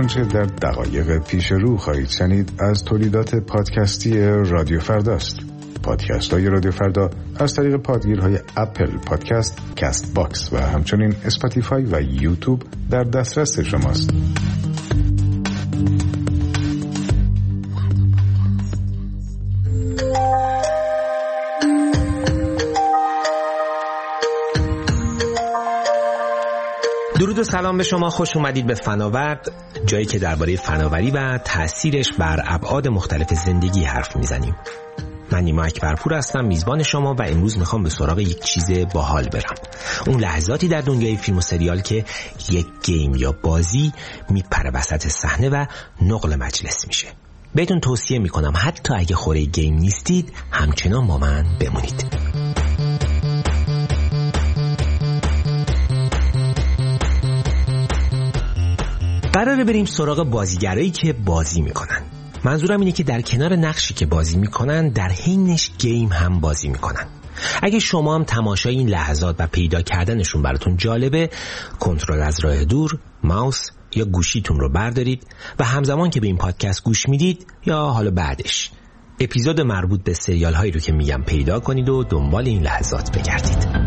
آنچه در دقایق پیش رو خواهید شنید از تولیدات پادکستی رادیو فرداست. پادکست های رادیو فردا از طریق پادگیرهای اپل پادکست، کست باکس و همچنین اسپاتیفای و یوتیوب در دسترس شماست. درود و سلام به شما، خوش اومدید به فناورد، جایی که درباره فناوری و تأثیرش بر ابعاد مختلف زندگی حرف میزنیم. من نیما اکبرپور هستم، میزبان شما، و امروز میخوام به سراغ یک چیز باحال برم. اون لحظاتی در دنیای فیلم و سریال که یک گیم یا بازی میپره وسط صحنه و نقل مجلس میشه. بهتون توصیه میکنم حتی اگه خوره گیم نیستید همچنان با من بمونید. قراره بریم سراغ بازیگرایی که بازی میکنن. منظورم اینه که در کنار نقشی که بازی میکنن در حینش گیم هم بازی میکنن. اگه شما هم تماشای این لحظات و پیدا کردنشون براتون جالبه، کنترل از راه دور، ماوس یا گوشیتون رو بردارید و همزمان که به این پادکست گوش میدید یا حالا بعدش اپیزود مربوط به سریال هایی رو که میگم پیدا کنید و دنبال این لحظات بگردید.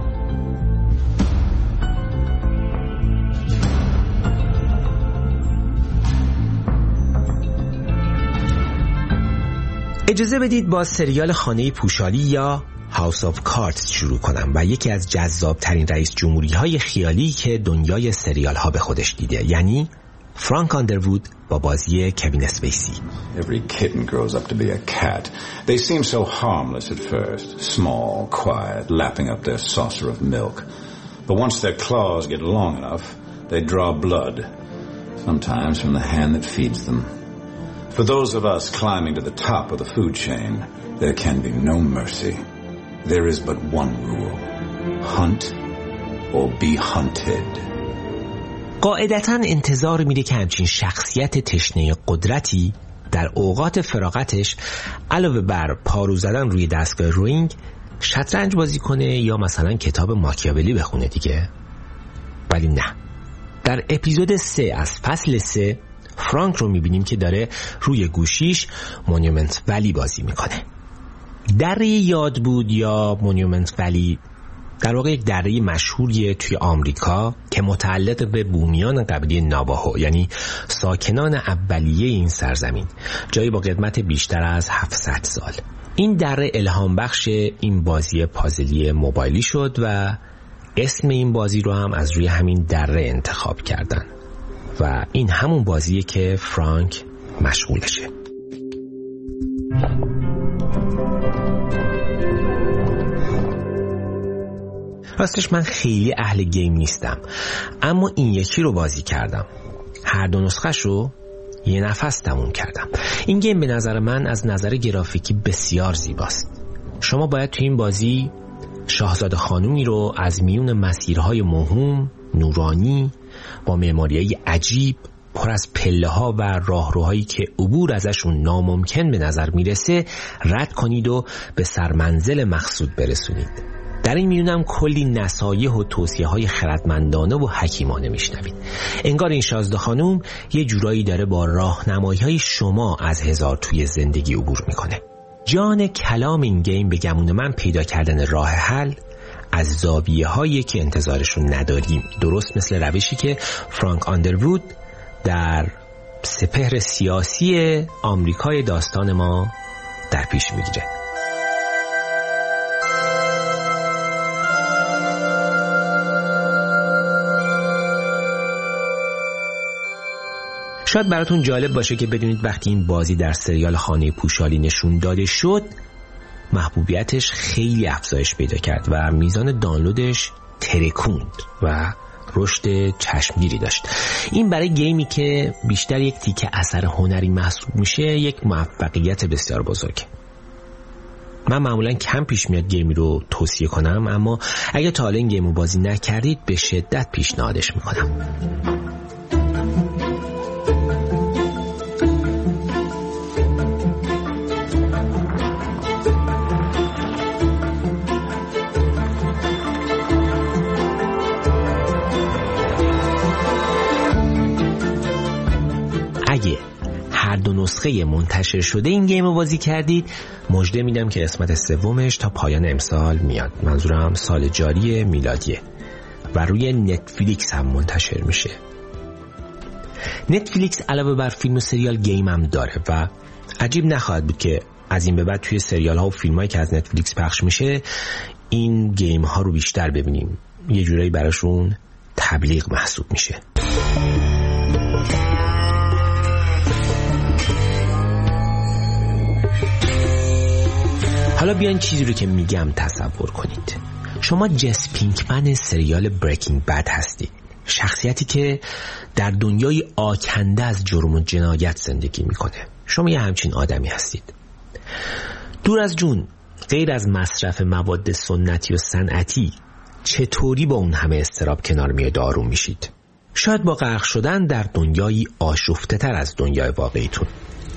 اجازه بدید با سریال خانه پوشالی یا هاوس آف کاردز شروع کنم و یکی از جذابترین رئیس جمهوری های خیالی که دنیای سریال ها به خودش دیده، یعنی فرانک آندروود با بازی کوین اسپیسی. Every kitten grows up to be a cat. They seem so harmless at first, small, quiet, lapping up their saucer of milk. But once their claws get long enough, they draw blood, sometimes from the hand that feeds them. For those of us climbing to the top of the food chain, there can be no mercy. There is but one rule. Hunt or be hunted. قاعدتاً انتظار میره که همچین شخصیت تشنه قدرتی در اوقات فراغتش علاوه بر پارو زدن روی دستگاه روینگ شطرنج بازی کنه یا مثلا کتاب ماکیاولی بخونه دیگه. ولی نه. در اپیزود 3 از فصل 3 فرانک رو میبینیم که داره روی گوشیش مونومنت ولی بازی میکنه. دره یاد بود یا مونومنت ولی در واقع یک دره مشهوریه توی آمریکا که متعلق به بومیان قبیله ناواهو، یعنی ساکنان اولیه این سرزمین، جایی با قدمت بیشتر از 700 سال. این دره الهام بخش این بازی پازلی موبایلی شد و اسم این بازی رو هم از روی همین دره انتخاب کردن و این همون بازیه که فرانک مشغولشه. راستش من خیلی اهل گیم نیستم، اما این یکی رو بازی کردم. هر دو نسخش رو یه نفس تموم کردم. این گیم به نظر من از نظر گرافیکی بسیار زیباست. شما باید تو این بازی شاهزاده خانومی رو از میون مسیرهای موهوم، نورانی، با معماریای عجیب، پر از پله‌ها و راهروهایی که عبور ازشون ناممکن به نظر میرسه رد کنید و به سرمنزل مقصود برسونید. در این میونم کلی نصایح و توصیه‌های خردمندانه و حکیمانه میشنوید. انگار این شاهزاده خانوم یه جورایی داره با راهنمایی‌های شما از هزار توی زندگی عبور میکنه. جان کلام این گیم به گمون من پیدا کردن راه حل از زاویه‌هایی که انتظارشون نداریم، درست مثل روشی که فرانک آندروود در سپهر سیاسی آمریکای داستان ما در پیش میگیره. شاید براتون جالب باشه که بدونید وقتی این بازی در سریال خانه پوشالی نشون داده شد، محبوبیتش خیلی افزایش پیدا کرد و میزان دانلودش ترکوند و رشد چشمگیری داشت. این برای گیمی که بیشتر یک تیکه اثر هنری محسوب میشه یک موفقیت بسیار بزرگ. من معمولا کم پیش میاد گیمی رو توصیه کنم، اما اگه تا حالا این گیم رو بازی نکردید به شدت پیشنهادش میکنم. نسخه منتشر شده این گیم رو بازی کردید، مژده میدم که قسمت سومش تا پایان امسال میاد. منظورم سال جاری میلادیه و روی نتفلیکس هم منتشر میشه. نتفلیکس علاوه بر فیلم و سریال گیم هم داره و عجیب نخواهد بود که از این به بعد توی سریال ها و فیلم هایی که از نتفلیکس پخش میشه این گیم ها رو بیشتر ببینیم. یه جورایی براشون تبلیغ محسوب میشه. حالا بیاین چیزی رو که میگم تصور کنید. شما جس پینکمن سریال بریکینگ بد هستید، شخصیتی که در دنیای آکنده از جرم و جنایت زندگی میکنه. شما یه همچین آدمی هستید. دور از جون، غیر از مصرف مواد سنتی و صنعتی، چطوری با اون همه اضطراب کنار میاد آروم میشید؟ شاید با غرق شدن در دنیایی آشفته تر از دنیای واقعیتون.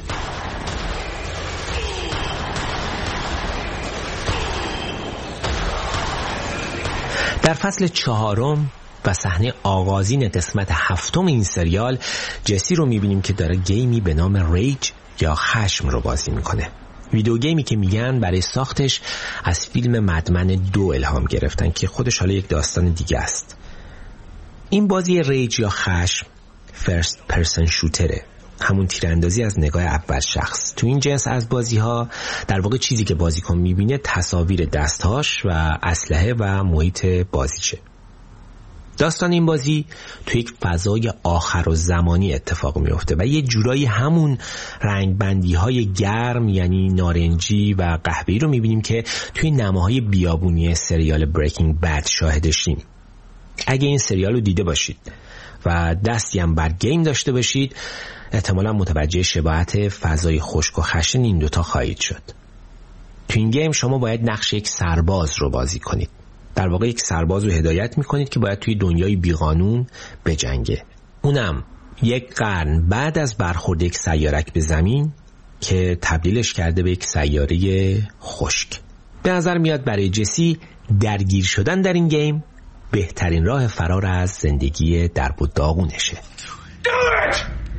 در فصل 4 و صحنه آغازین قسمت 7 این سریال جسی رو میبینیم که داره گیمی به نام ریج یا خشم رو بازی میکنه. ویدیو گیمی که میگن برای ساختش از فیلم مدمن 2 الهام گرفتن که خودش حالا یک داستان دیگه است. این بازی ریج یا خشم فرست پرسن شوتره، همون تیراندازی از نگاه اول شخص. تو این جنس از بازی ها در واقع چیزی که بازیکن میبینه تصاویر دستهاش و اسلحه و محیط بازیشه. داستان این بازی تو یک فضای آخر و زمانی اتفاق میفته و یه جورایی همون رنگبندی های گرم یعنی نارنجی و قهوه‌ای رو میبینیم که توی نماهای بیابونی سریال بریکینگ بد شاهدشیم. اگه این سریال رو دیده باشید و دستی هم بر گیم داشته باشید احتمالا متوجه شباهت فضای خشک و خشن این دوتا خواهید شد. تو این گیم شما باید نقش یک سرباز رو بازی کنید. در واقع یک سرباز رو هدایت میکنید که باید توی دنیای بیقانون بجنگه، اونم یک قرن بعد از برخورد یک سیارک به زمین که تبدیلش کرده به یک سیاره خشک. به نظر میاد برای جسی درگیر شدن در این گیم بهترین راه فرار از زندگی درب و داغونشه. Do it!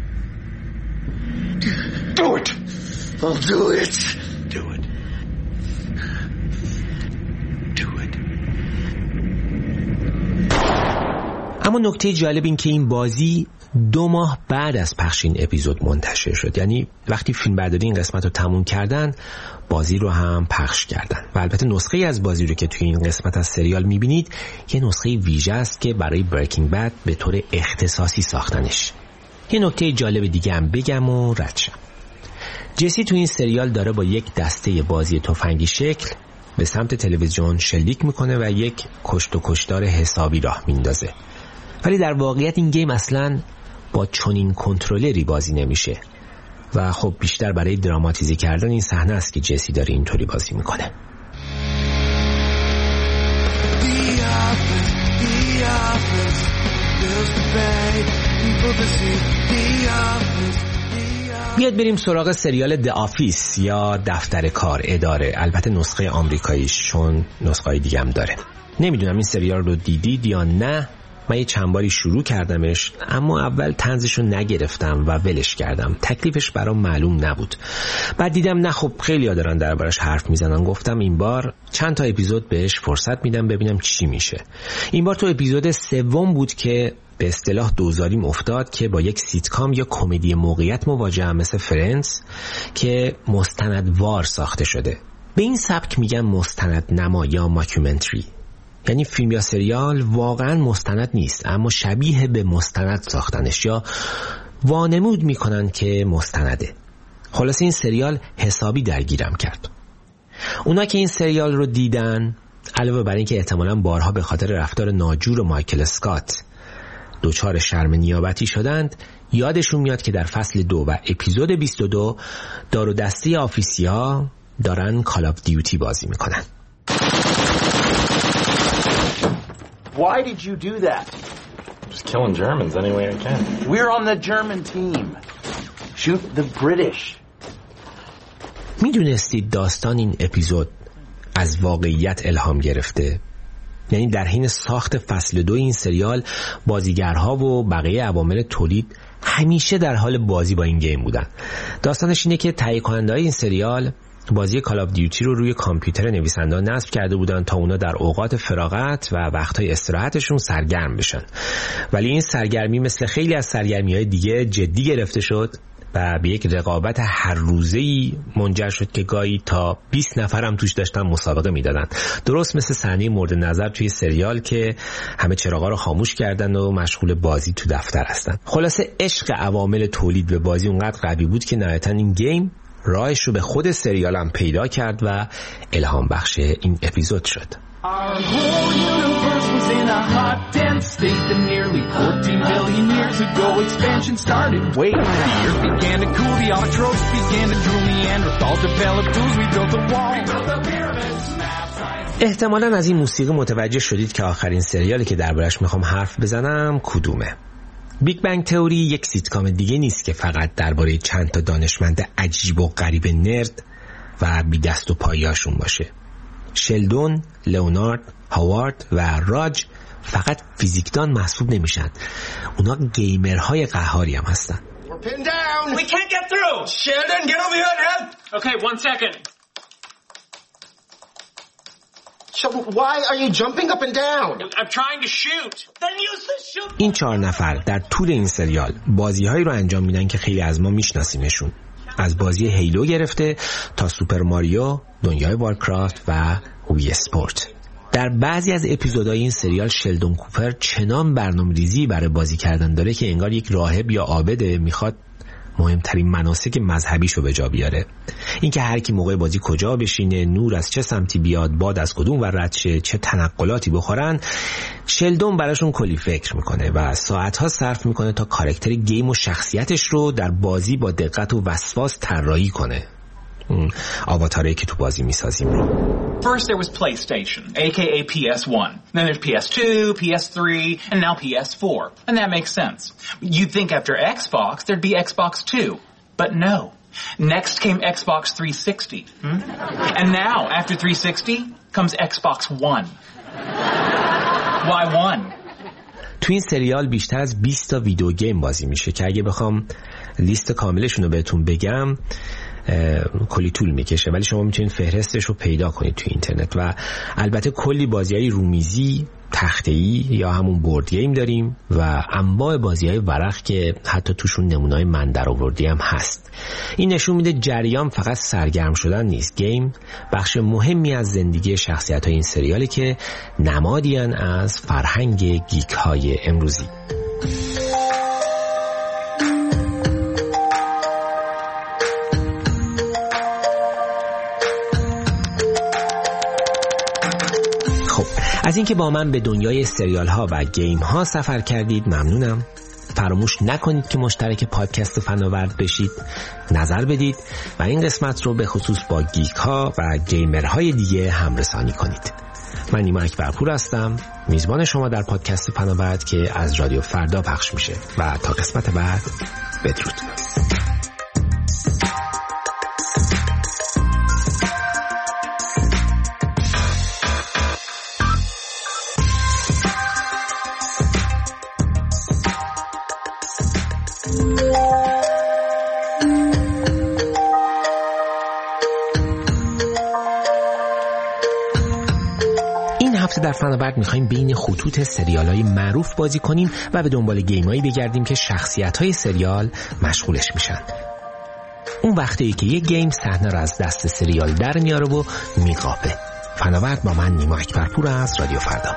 Do it! I'll do it! Do it. اما نکته جالب این که این بازی 2 ماه بعد از پخش این اپیزود منتشر شد. یعنی وقتی فیلم برداری این قسمت رو تموم کردن بازی رو هم پخش کردن و البته نسخه از بازی رو که توی این قسمت از سریال میبینید یه نسخه ویژه است که برای بریکینگ بد به طور اختصاصی ساختنش. یه نکته جالب دیگه هم بگم و رد شم. جسی تو این سریال داره با یک دسته بازی تفنگی شکل به سمت تلویزیون شلیک میکنه و یک کشت و کشتار حسابی راه میندازه، ولی در واقعیت این گیم اصلاً با چنین کنترلری بازی نمیشه و خب بیشتر برای دراماتیزی کردن این صحنه است که جسی داره اینطوری بازی میکنه. بیاد بریم سراغ سریال The Office یا دفتر کار اداره. البته نسخه آمریکاییش، چون نسخه دیگه هم داره. نمیدونم این سریال رو دیدید یا نه. من یه چند باری شروع کردمش اما اول طنزش رو نگرفتم و ولش کردم. تکلیفش برام معلوم نبود. بعد دیدم نه خب خیلی ها دارن دربارش حرف میزنن. گفتم این بار چند تا اپیزود بهش فرصت میدم ببینم چی میشه. این بار تو اپیزود 3 بود که به اصطلاح دوزاریم افتاد که با یک سیتکام یا کمدی موقعیت مواجهه مثل فرندز که مستندوار ساخته شده. به این سبک میگن مستند نما یا ماکیومنتری. یعنی فیلم یا سریال واقعا مستند نیست اما شبیه به مستند ساختنش یا وانمود میکنن که مستنده. خلاص این سریال حسابی درگیرم کرد. اونا که این سریال رو دیدن علاوه بر این که احتمالاً بارها به خاطر رفتار ناجور مایکل اسکات دوچار شرم نیابتی شدند، یادشون میاد که در فصل 2 و اپیزود 22 دار و دسته آفیسیا دارن کال آف دیوتی بازی میکنن. Why did you do that? Just killing Germans any way I can. We're on the German team. Shoot the British. میدونستید داستان این اپیزود از واقعیت الهام گرفته؟ یعنی در حین ساخت فصل 2 این سریال بازیگرها و بقیه عوامل تولید همیشه در حال بازی با این گیم بودن. داستانش اینه که تهیه کننده‌های این سریال بازی کال آف دیوتی رو روی کامپیوتر نویسنده نصب کرده بودن تا اونا در اوقات فراغت و وقتهای استراحتشون سرگرم بشن. ولی این سرگرمی مثل خیلی از سرگرمی‌های دیگه جدی گرفته شد و به یک رقابت هر روزه‌ای منجر شد که گاهی تا 20 نفر هم توش داشتن مسابقه میدادن. درست مثل صحنه مورد نظر توی سریال که همه چراغا رو خاموش کردن و مشغول بازی تو دفتر هستن. خلاصه عشق عوامل تولید به بازی اونقدر قوی بود که نهایتاً این گیم راهش رو به خود سریال هم پیدا کرد و الهام بخش این اپیزود شد. Our whole universe was in a hot, dense state that nearly 14 billion years ago expansion started. Wait, the earth began to cool, the autotrophs began to drool, Neanderthals developed tools, we built the wall, we built the pyramids. احتمالاً از این موسیقی متوجه شدید که آخرین سریالی که دربارش میخوام حرف بزنم کدومه. بیگ بنگ تئوری یک سیتکام دیگه نیست که فقط درباره چند تا دانشمند عجیب و غریب نرد و بی دست و پایه‌شون باشه. شلدون، لئونارد، هاوارد و راج فقط فیزیکدان محسوب نمیشن. اونا گیمرهای قهاری هم هستن. We're pinned down. We can't get through. Sheldon, get over here and help. Okay, 1 second. Sheldon, why are you jumping up and down? I'm trying to shoot. Then use the shoot. این 4 نفر در طول این سریال بازی‌هایی رو انجام میدن که خیلی از ما میشناسیمشون. از بازی هیلو گرفته تا سوپر ماریو، دنیای وارکرافت و وی اسپورت. در بعضی از اپیزودهای این سریال شلدون کوپر چنان برنامه‌ریزی برای بازی کردن داره که انگار یک راهب یا عابده میخواد مهمترین مناسک مذهبیشو به جا بیاره. اینکه هر کی موقع بازی کجا بشینه، نور از چه سمتی بیاد، باد از کدوم ور رد شه، چه تنقلاتی بخورن، شلدون براشون کلی فکر میکنه و ساعتها صرف میکنه تا کاراکتر گیم و شخصیتش رو در بازی با دقت و وسواس طراحی کنه. آواتاری که تو بازی میسازیم رو. First there was PlayStation, aka PS1. Then there's PS2, PS3, and now PS4. And that makes sense. You'd think after Xbox, there'd be Xbox 2. But no. Next came Xbox 360. And now, after 360, comes Xbox One. Why one? تو این سریال بیشتر از 20 تا ویدیو گیم بازی میشه که اگه بخوام لیست کاملشون رو بهتون بگم کلی طول میکشه، ولی شما میتونید فهرستش رو پیدا کنید تو اینترنت. و البته کلی بازی‌های رومیزی، تخته‌ای یا همون بورد گیم داریم و انواع بازی‌های ورق که حتی توشون نمونه‌های من درآوردی هم هست. این نشون میده جریان فقط سرگرم شدن نیست. گیم بخش مهمی از زندگی شخصیت‌های این سریالی که نمادی‌اند از فرهنگ گیک‌های امروزی. از اینکه با من به دنیای سریال ها و گیم ها سفر کردید ممنونم. فراموش نکنید که مشترک پادکست فناورد بشید، نظر بدید و این قسمت رو به خصوص با گیک ها و گیمر های دیگه همرسانی کنید. من نیما اکبرپور هستم، میزبان شما در پادکست فناورد که از رادیو فردا پخش میشه و تا قسمت بعد بدرود. در فناورد میخوایم بین خطوط سریال‌های معروف بازی کنیم و به دنبال گیمایی بگردیم که شخصیت‌های سریال مشغولش میشن. اون وقتی که یک گیم صحنه رو از دست سریال در میاره و میقاپه. فناورد با من نیما اکبرپور از رادیو فردا.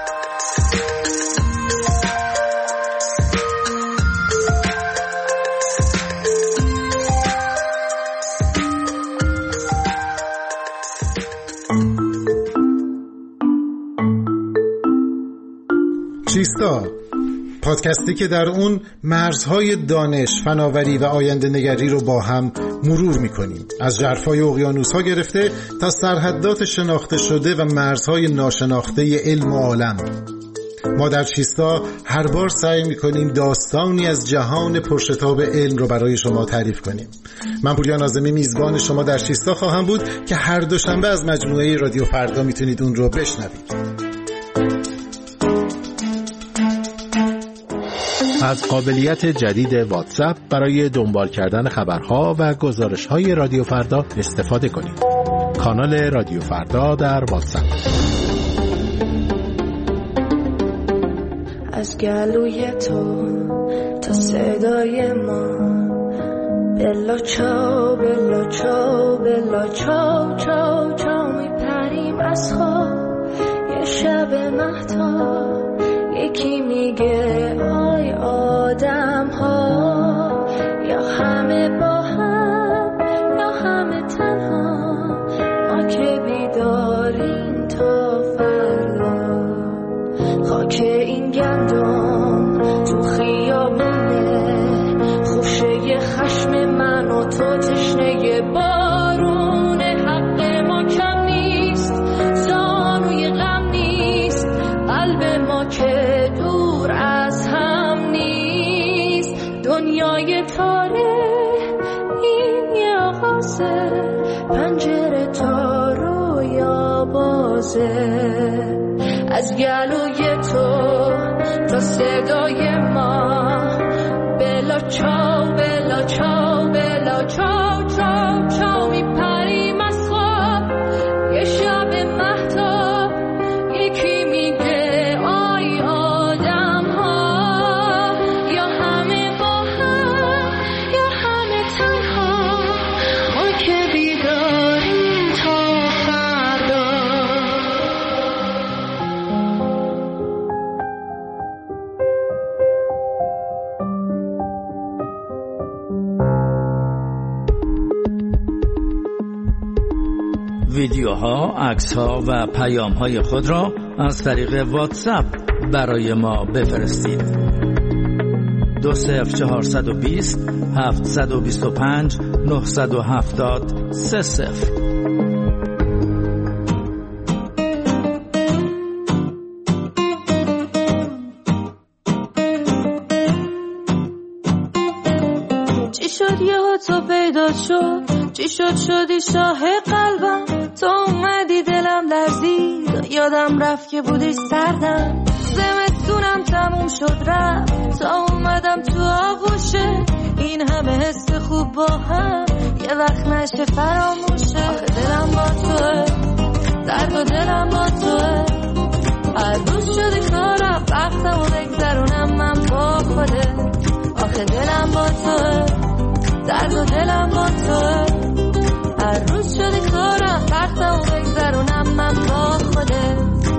چیستا، پادکستی که در اون مرزهای دانش، فناوری و آینده نگری رو با هم مرور میکنیم. از ژرفای اقیانوس‌ها گرفته تا سرحدات شناخته شده و مرزهای ناشناخته علم و عالم. ما در چیستا هر بار سعی میکنیم داستانی از جهان پرشتاب علم رو برای شما تعریف کنیم. من پوریا ناظمی میزبان شما در چیستا خواهم بود که هر دوشنبه از مجموعه رادیو فردا میتونید اون رو بشنوید. از قابلیت جدید واتساپ برای دنبال کردن خبرها و گزارش‌های رادیو فردا استفاده کنید. کانال رادیو فردا در واتساپ. از گلوی تو تا صدای ما، بلا چاو بلا چاو بلا چاو چاو چاو میپریم از خواب. یه شب مهتاب یکی میگه آی آدم ها، یا همه با هم یا همه تنها، ما که بیداریم تا فردا. خاک این گندم تو خیابونه، خوشه خشم من و تو تشنه بارونه. حق ما کم نیست، زانوی غم نیست، قلب ما که دور از هم نیست. دنیای تاره این یه آغازه، پنجره تا رویا بازه. از گلوی تو تا صدای ما، بلا چاو بلا چاو بلا چاو چاو چاو میپریم از خواب. یه شب مهتاب یکی میگه آی آدم ها، یا همه با هم یا همه تنها، ما که بیداریم تا فردا. ویدیوها، عکس‌ها و پیام‌های خود را از طریق واتساپ برای ما بفرستید. 20420 725 970 30. چی شد یهو تو پیدا شد، چی شد شدی شاه قلبم. تو اومدی دلم لرزید، یادم رفت که بودی سردم. زمستونم تموم شد رفت، تا اومدم تو آغوشه. این همه حس خوب با هم یه وقت نشه فراموشه. آخه دلم با توه، درد و دلم با توه. هر روز شده کارم وقتم و بگذرونم من با خوده. آخه دلم با توه، درد و دلم با توه. هر روز شده کارم وقتم و بگذرونم من با خوده.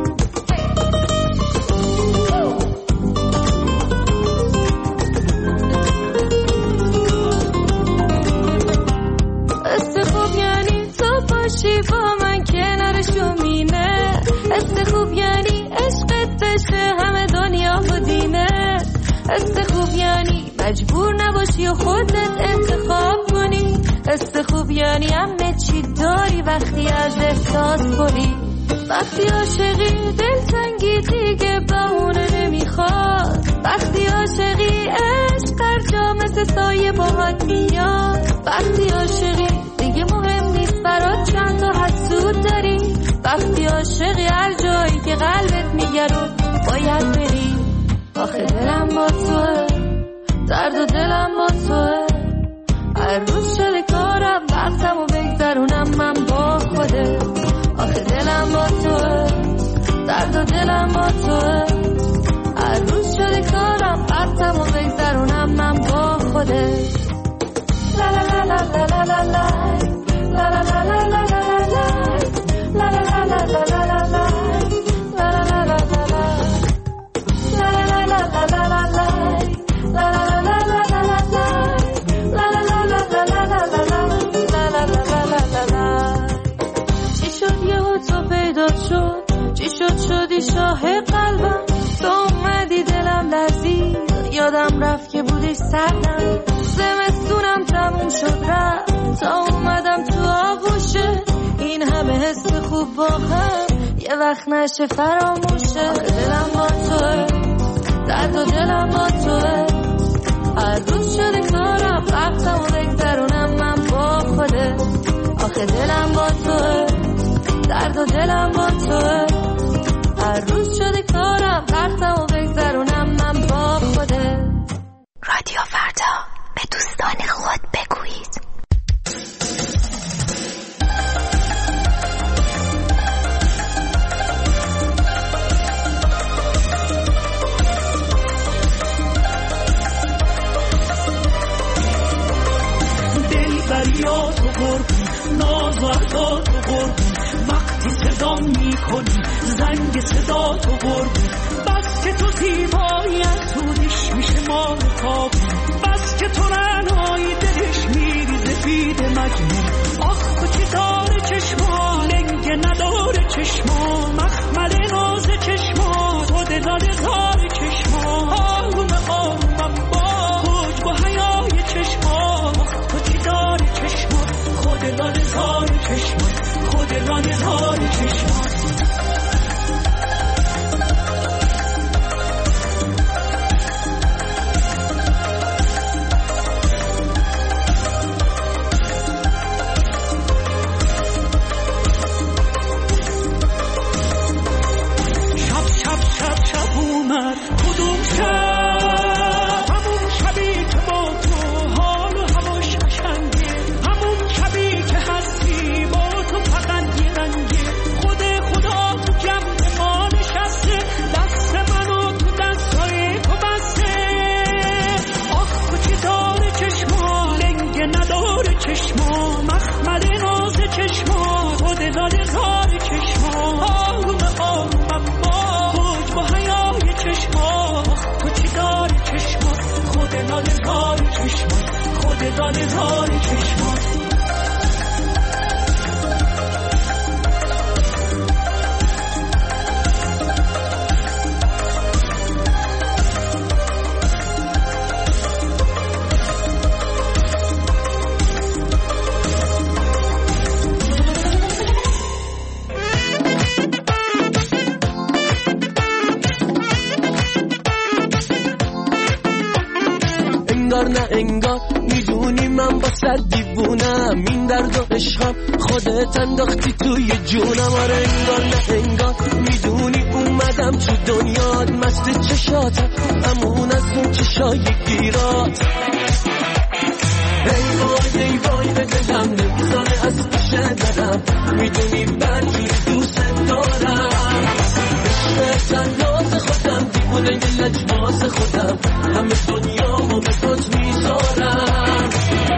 است خوب یعنی تو باشی با من کنارشو مینه. است خوب یعنی عشقت بشه همه دنیا و دینه. است خوب یعنی مجبور نباشی و خودت انتخاب کنی. است خوب یعنی همه چی داری وقتی از احساس کنی. وقتی عاشقی دلتنگی دیگه بهونه نمیخواد. وقتی عاشقی عشق هر جا مثل سایه باهات میاد. وقتی عاشقی دیگه مهم نیست برات چند تا حسود داری. وقتی عاشقی هر جایی که قلبت میگه رو باید بری. آخه دلم با توه، درد و دلم با توه. هر روز شده کارم وقتم و بگذرونم من با خوده. آخه دلم با توه، درد و دلم با توه. هر روز شده کارم وقتم و بگذرونم من با خوده. لا لا لا لا لا لا لا لا لا لا لا لا لا لا لا لا لا لا لا چی شد شدی شاه قلبم. تو اومدی دلم لرزید، یادم رفت که بودی سردم. زمستونم تموم شد رفت، تا اومدم تو آغوشه. این همه حس خوب با هم یه وقت نشه فراموشه. آخه دلم با توه، درد و دلم با توه. هر روز شده کارم وقتم و بگذرونم من با خوده. آخه دلم با توه، درد و دلم با توه. هر روز شده کارم وقتم و بگذرونم من با خوده. میکنی زنگ صدا تو قربون. بس که تو زیبایی از دودش میشه ماه تابون. بس که تو رنایی دلش میریزه بید مجنون. آخ تو چی داره چشما لنگ نداره چشما مخمل ناز چشما خود داده زار چشما آروم آرومم با خوش با حیای چشما. آخ تو چی داره چشما خود داده زار چشما خود داده زار چشما. کدوم شب همون شبی که با تو حال و هواش قشنگه. همون شبی که هستی با تو فقط یه رنگه. خود خدا تو جمع ما نشسته دست منو تو دستای تو بسته. آخ تو چی داره چشما لنگ نداره چشما مخمل ناز چشما خود داده زار چشما آروم آرومم با با حیای چشما. تو چی داری چشما خود داده زار چشما خود داده زار چشما. انگار نه انگار میدونی من با سر دیوونم. این درد و عشقم خودت انداختی توی جونم. آره انگار نه انگار میدونی اومدم تو دنیات مست چشاتم همون از اون چشای گیرات. ای وای ای وای به دلم نمیذاره از پیشه برم. میدونی بدجوری دوست دارم. عشق تناز خودم دیوونه یه لجباز خودم همه دنیامو به خود میذارم.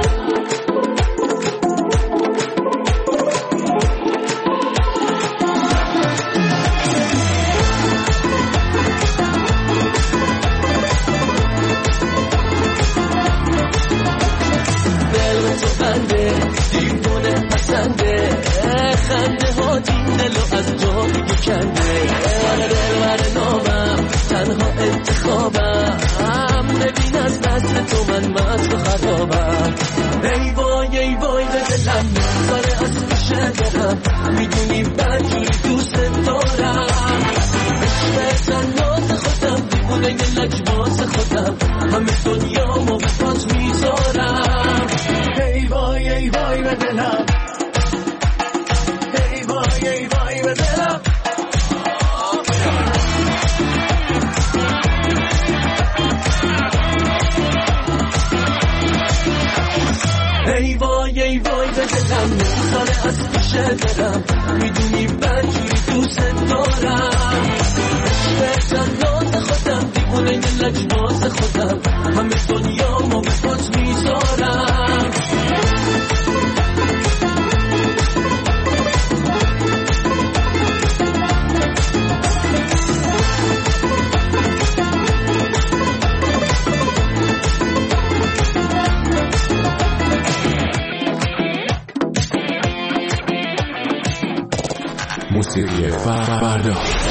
دل تو بنده دیوونه پسنده خنده ها دین دلو از جا دیگه کنده. دلبر نامم تنها انتخابم ببین از بسته تو من مست و خرابم. ای وای به دلم نمیذاره از پیشه برم. میدونی بدجوری دوست دارم. عشق تناز خودم دیوونه یه لجباز خودم همه دنیامو به پات میذارم. ای وای به دلم ای وای به دلم. ای وای به دلم نمیذاره از پیشه برم. میدونی بدجوری دوست دارم. عشق تناز خودم دیوونه یه لجباز خودم همه دنیامو به پات میذارم. موسیقی فردا.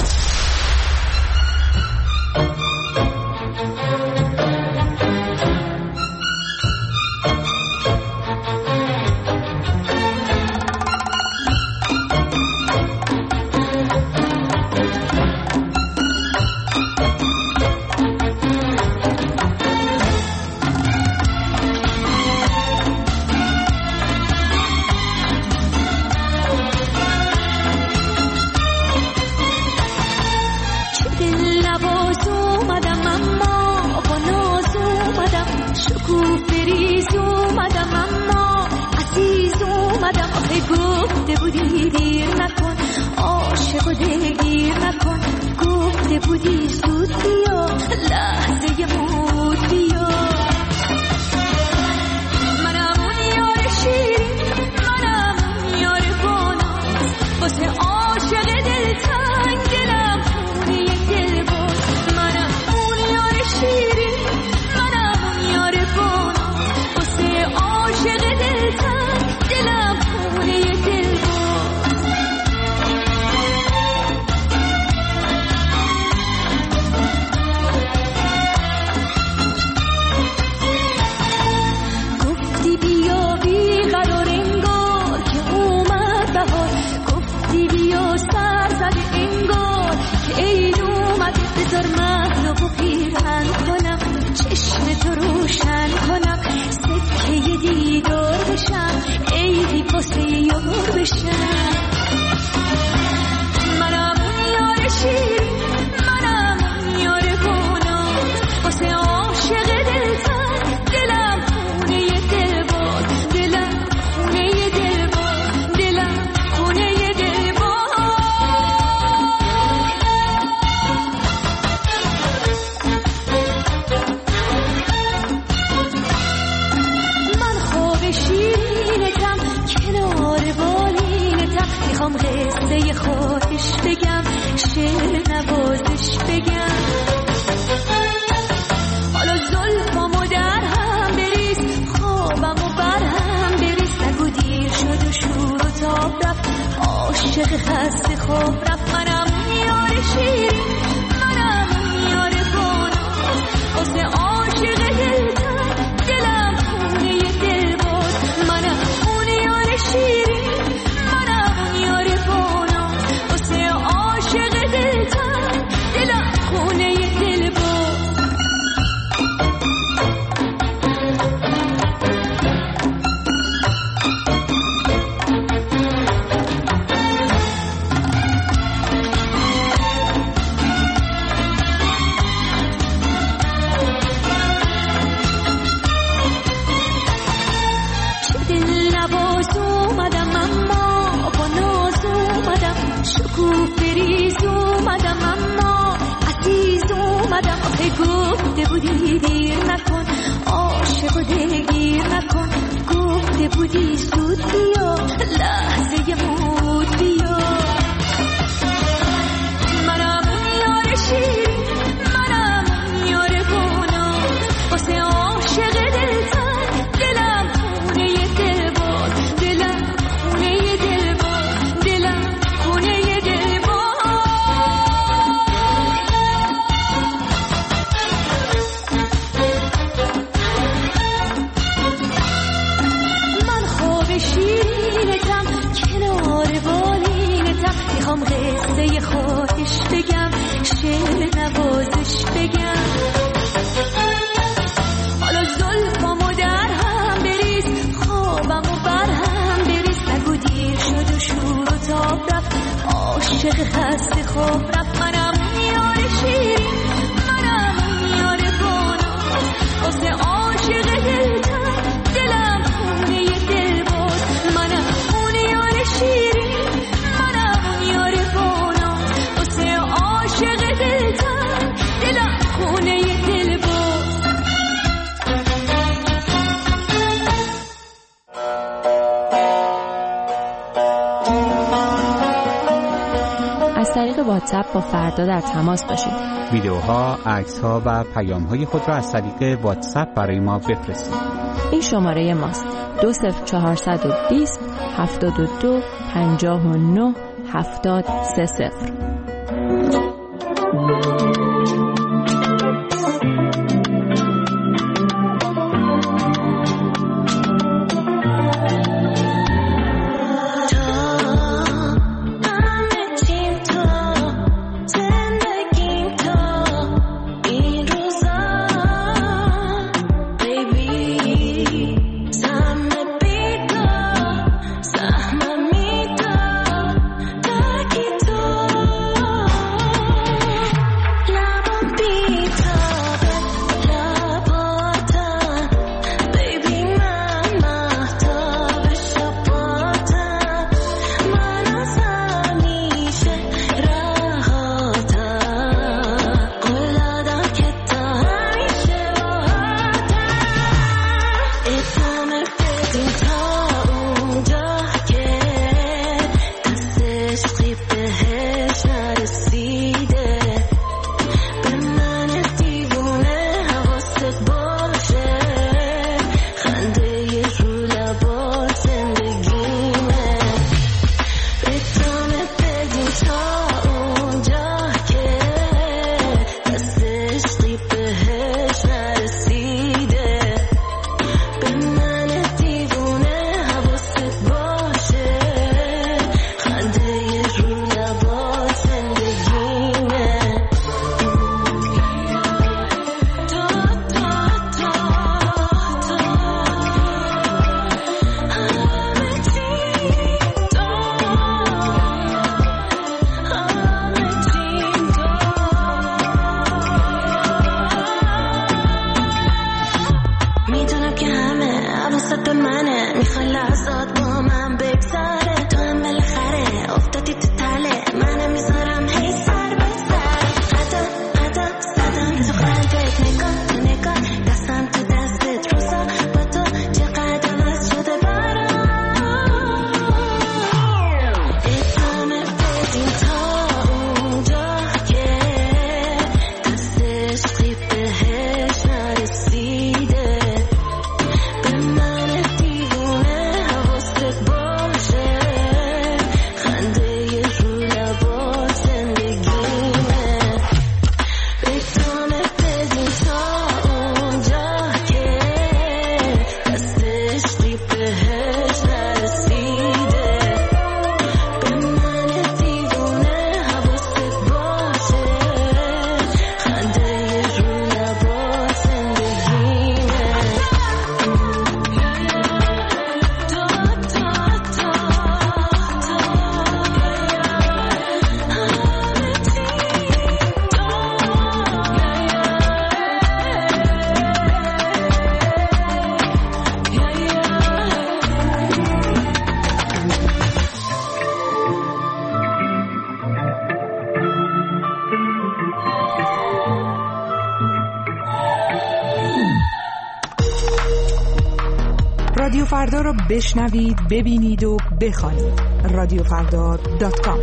گفته بودی دیر نکن، عاشق و دلگیر نکن، گفته بودی زود بیا، لحظه مود بیا. منم اون یار شیرین، منم اون یار بانا، واسه عاشق میخوام قصه خودش بگم، شعر نوازش بگم. حالا زلفامو در هم بریز، خوابمو بر هم بریز. نگو دیر شد و شور و تاب رفت، عاشق خسته خواب رفت. منم یار شیرین، منم یار باناز، واسه عاشق دلتن دلم خونه دل باز. منم اون یار شیرین، منم یار باناز، واسه عاشق دلتن دلم خونه دل باز. گفته بودی دیر نکن، عاشق و دلگیر نکن. گفته بودی زود بیا، لحظه مود بیا. منم یار شیرین، منم یار باناز، واسه عاشق دلتن دلم خونه دل باز. دلم خونه دل باز، دلم خونه دل باز. میخوام قصه خودش بگم، شعر نوازش بگم. حالا زلفامو در هم بریز، خوابمو بر هم بریز. نگو دیر شد و شور و تاب رفت، عاشق خسته خواب رفت. منم یار شیرین، منم یار باناز، واسه عاشق دلتن دلم خونه دل باز. منم اون یار شیرین، عاشق دلتن دلم خونه دل باز. از طریق واتساپ با فردا در تماس باشید. ویدیوها، عکس‌ها و پیام‌های خود را از طریق واتساپ برای ما بفرستید. این شماره ماست: 20420 72 59 7030. فردا را بشنوید، ببینید و بخوانید. رادیوفردا.com.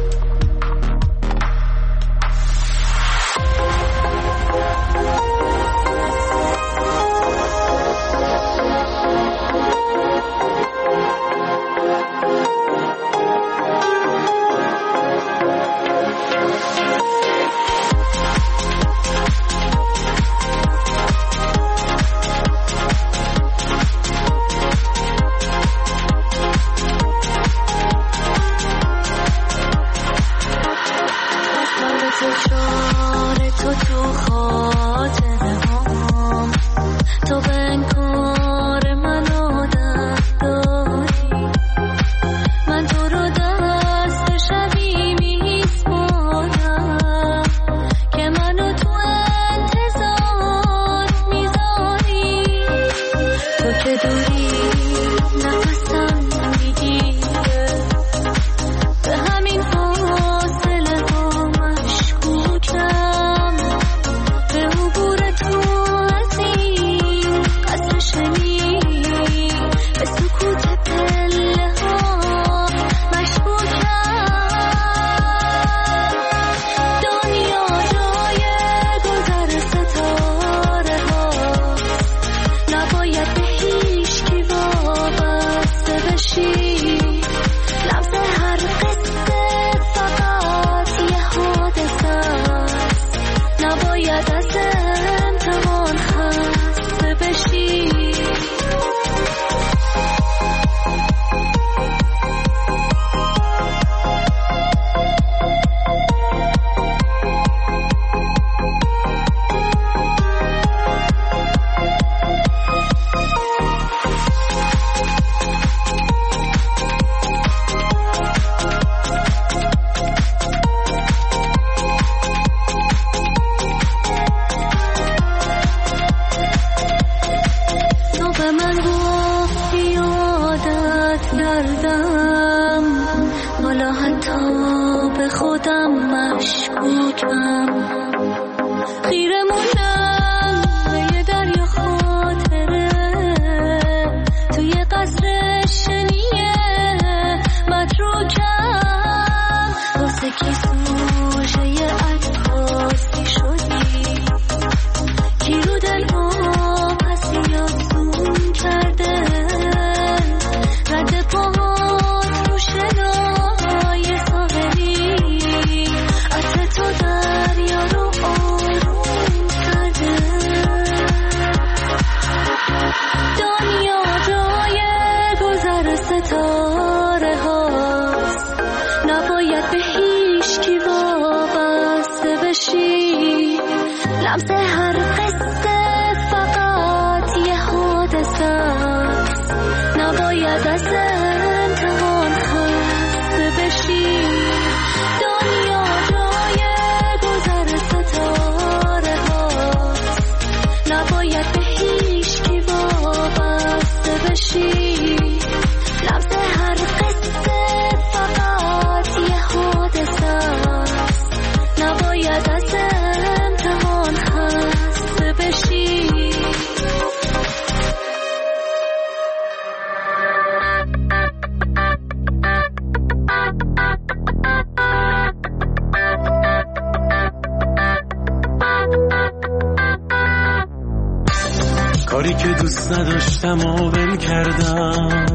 کاری که دوست نداشتم و ول کردم،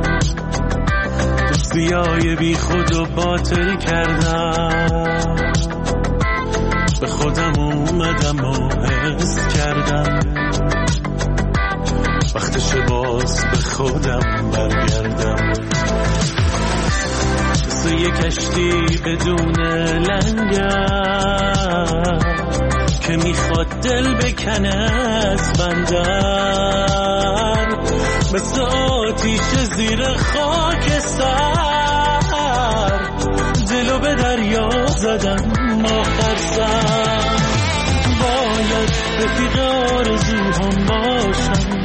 دوستیای بی خود و باطل کردم، به خودم اومدم و حس کردم وقتش باز به خودم برگردم. مثل یه کشتی بدون لنگر که میخواد دل بکنه از بندر، مثل آتیش زیر خاک سر دلو به دریا زدم آخر سر. باید رفیق آرزوهام باشم،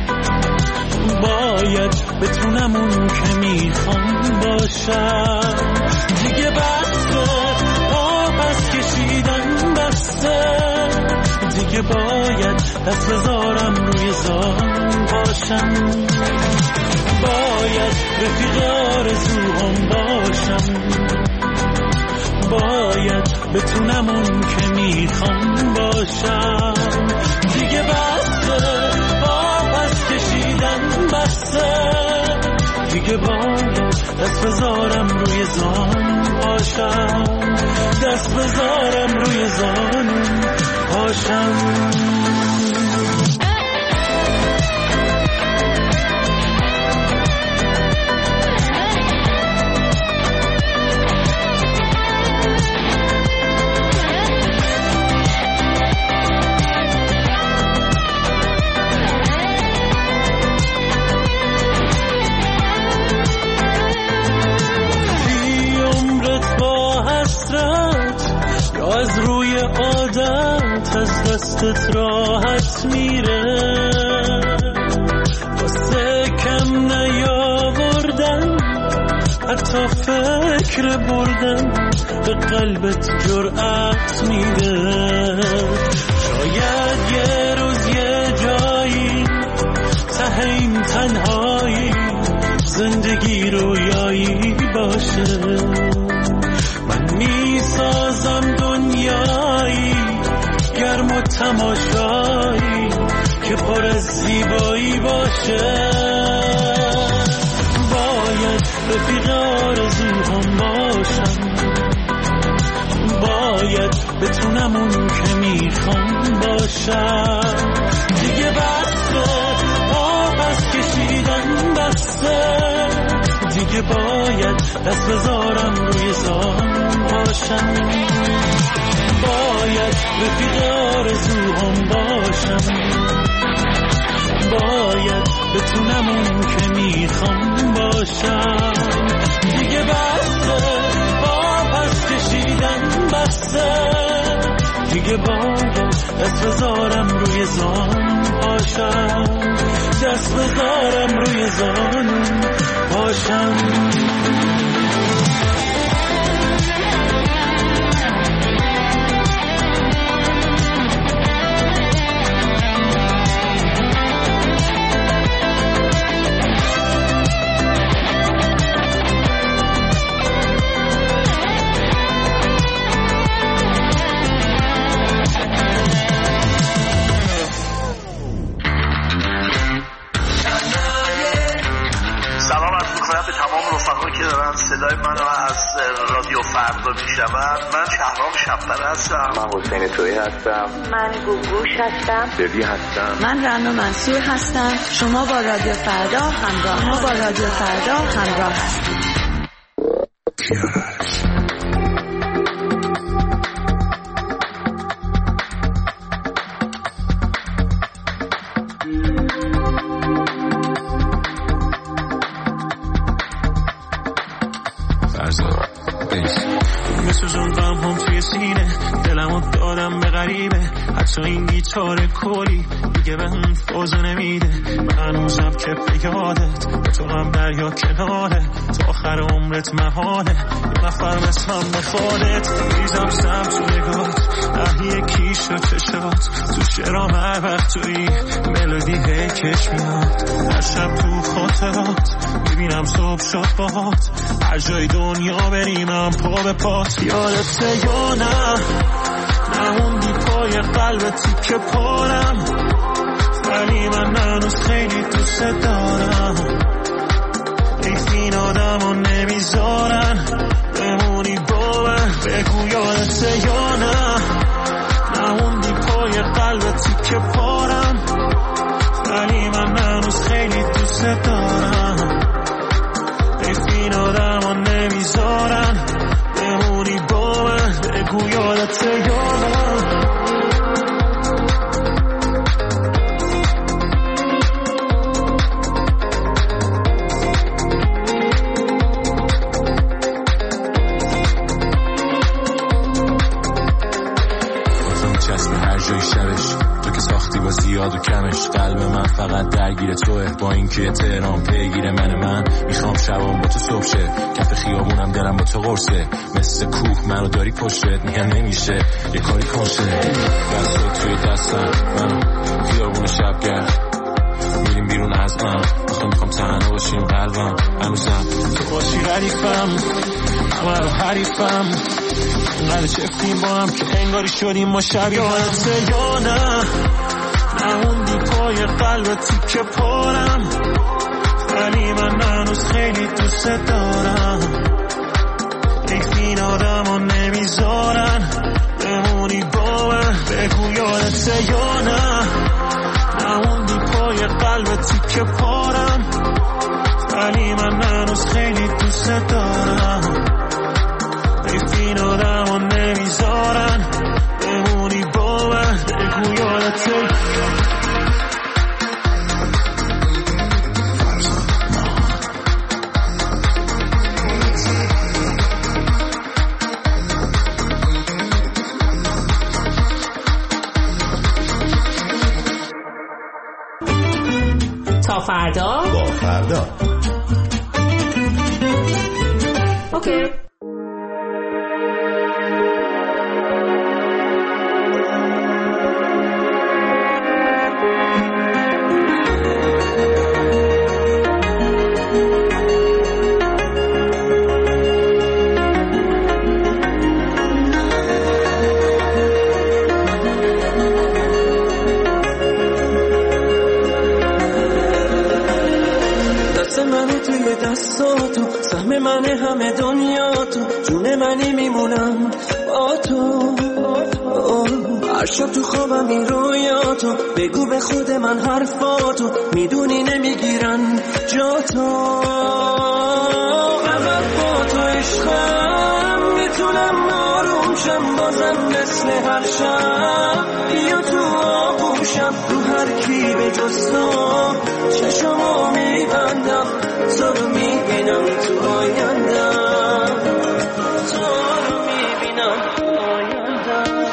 باید بتونم اون که میخوام باشم. دیگه بسته آبس کشیدن بسته، دیگه باید دست بذارم روی زان باشم. باید رفیق آرزوام باشم، باید بتونم اون که میخوام باشم. دیگه بسته پس کشیدن بسته، دیگه باید دست بذارم روی زانو باشم، دست بذارم روی زانو باشم. از روی عادت از دستت راحت میره، واسه کم نیاوردن حتی فکر بردن به قلبت جرأت میده. شاید یه روز یه جایی ته این تنهایی زندگی رویایی باشه، من میسازم دنیایی گرم و تماشایی که پر از زیبایی باشه. باید رفیق آرزوام باشم، باید بتونم اون که میخوام باشم. دیگه بسته پس کشیدن بسته، دیگه باید دست بذارم روی زانو باشم، باید رفیق آرزوام باشم، باید بتونم اون که میخوام باشم. دیگه بسته پس کشیدن بسته، دیگه باید دست بذارم روی زانو باشم، دست بذارم روی زانو باشم. صدای منو از رادیو فردا میشنون. من شهرام شب‌پره هستم. من حسین تویی هستم. من گوگوش هستم. ببی هستم. من رنا منصور هستم. شما با رادیو فردا همراه هستید. حتی این گیتار کلی دیگه به اون فوزو نمیده. من هنوزم که به یادت به تو هم دریا کناره، تا آخر عمرت محاله یه نفر مثلم بخوادت. ریزم سم تو نگات اهی کیش و چشات، تو شرام هر وقت توی ملودی هیکش میاد. هر شب تو خاطرات میبینم صبح شد باهات، هر جای دنیا بریم هم پا به پات. یادته یا نه نموندی پای قلبتی که پارم، ولی من هنوز خیلی دوست دارم. این آدم رو نمیذارن بمونی با من. بگو یادته یا نه نموندی پای قلبتی که پارم، ولی من هنوز خیلی دوست دارم. این آدم رو نمیذارن بمونی با من. بگو یادته یا نه. زیاد و کمش قلب من فقط درگیر توه، با اینکه تهران پیگیر من میخوام شبام با تو صبح شه. کف خیابونم دلم با تو قرصه، مثل کوه منو داری پشتت میگم نمیشه یه کاری کنشه. دستت توی دستم من خیابون شبگرد میریم بیرون از آخه میخوام تنها باشیم قلبم هنوزم تو باشی ردیفم همه رو حریفم اینقدر چفتیم با هم که انگاری شدیم ما شبیه یادته یا نه نموندی پای قلب تیکه پارم ولی من هنوز خیلی دوست دارم این آدم ها نمیذارن بمونی با من بگو یادته یا نه نموندی پای قلب تیکه پارم ولی من هنوز خیلی دوست دارم این آدم ها نمیذارن بمونی با من بگو یادته تا فردا با فردا اوکی. دستاتو سهم من همه دنیا تو جون منی میمونم با تو هر شب تو خوابم این رویاتو بگو به خود من حرفاتو میدونی نمیگیرن جا تو فقط با تو عشقم میتونم آروم شم بازم مثل هر شب بیا تو آغوشم رو هر کی به جز تو چشمو میبندم تو رو میبینم تو آیندم تو رو میبینم تو آیندم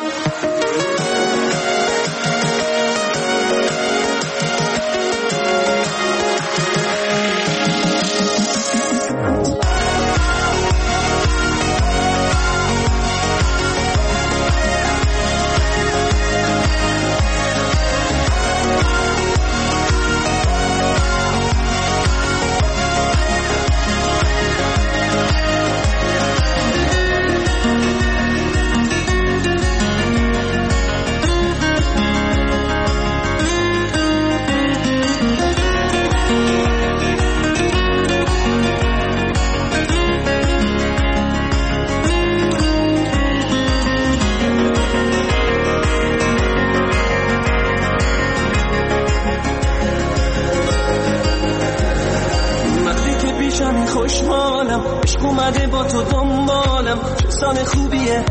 خوشحالم عشق اومده با تو دنبالم چه سال خوبیه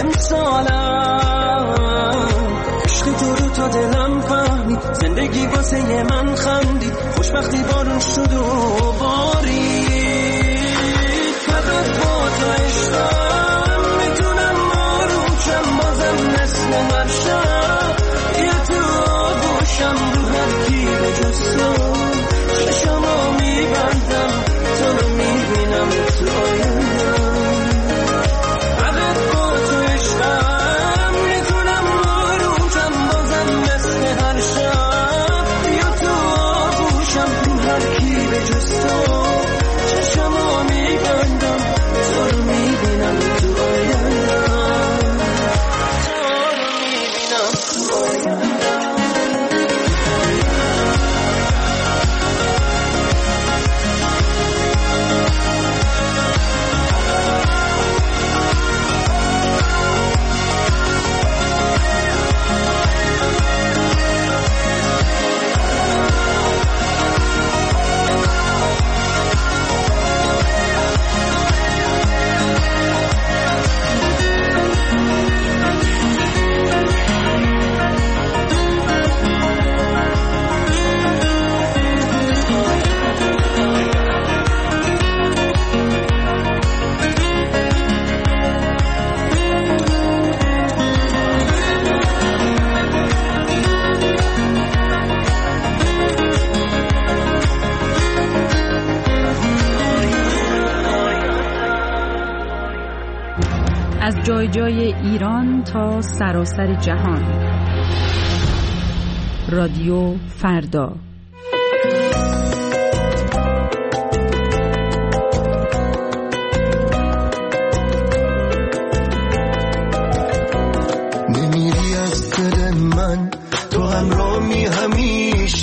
امسالم عشق تو رو تا دلم فهمید زندگی واسه من خندید خوشبختی بارون شد و بارید فقط با تو عشقم میتونم آروم شم بازم مثل هر شب بیا تو آغوشم رو هر کی به جز تو چشمو میبندم تو رو میبینم تو آیندم فقط با تو عشقم میتونم آرومشم بازم مثل هر شب بیا تو آغوشم رو هر کی به جز تو چشمو میبندم تو رو میبینم تو آیندم تو رو میبینم تو آیندم از جای جای ایران تا سراسر جهان. رادیو فردا.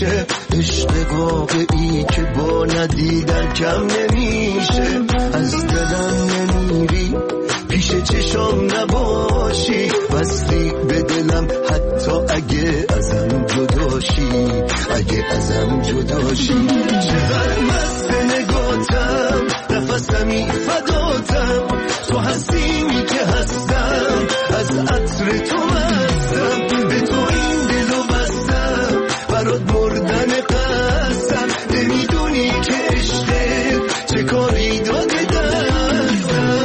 نمیشه، عشق واقعی که با ندیدن کم نمیشه. از دلم نمیری، پیش چشام نباشی، وصلی به دلم حتی اگه ازم جداشی، اگه ازم جداشی. چقدر مست نگاتم، نفسمی فداتم، تو هستیمی که هستم، از عطر تو مستم، به تو این دلو بستم، برات مردن قسم، نمیدونی که عشقت چه کاری داده دستم.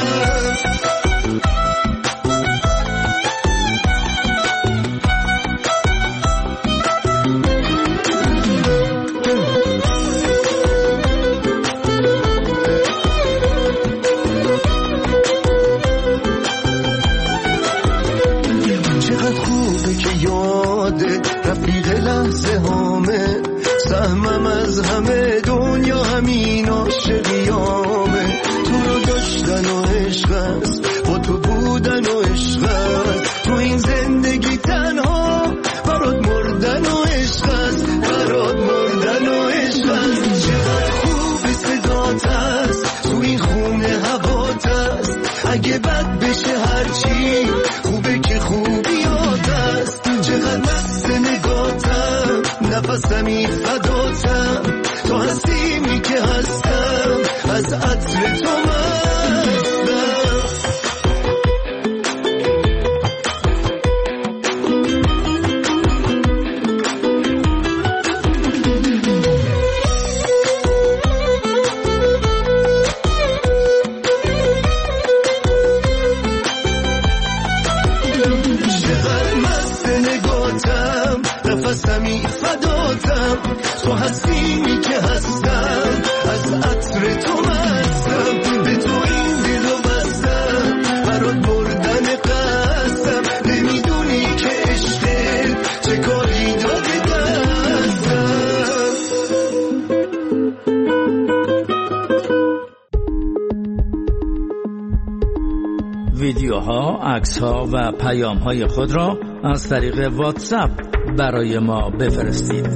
رفیق لحظه هامه، سهمم از همه دنیا همین عاشقیامه. تو رو داشتن و عشق است، با تو بودن و عشق است، تو این زندگی تنها برات مردن و عشق است، برات مردن و عشق است. چقدر خوب صدات است، تو این خونه هوات است، اگه بد بشه هرچی خوبه که خوبیات است. چقدر مست نگاتم، نفسمی فداتم، تو هستیمی که هستم، از عطر تو مستم. نفسمی فداتم، تو هستیمی که هستم، از عطر تو مستم، به تو این دلو بستم، برات مردن قسم، نمیدونی که عشقت چه کاری داده دستم. ویدیوها، عکس‌ها و پیام‌های خود را از طریق واتساپ برای ما بفرستید.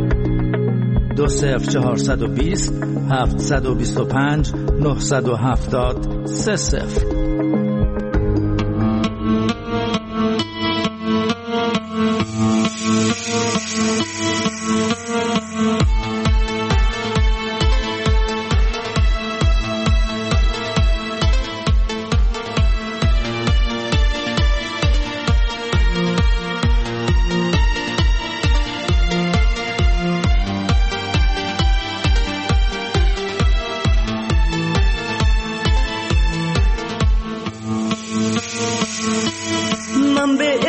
20420 725 970 30. من به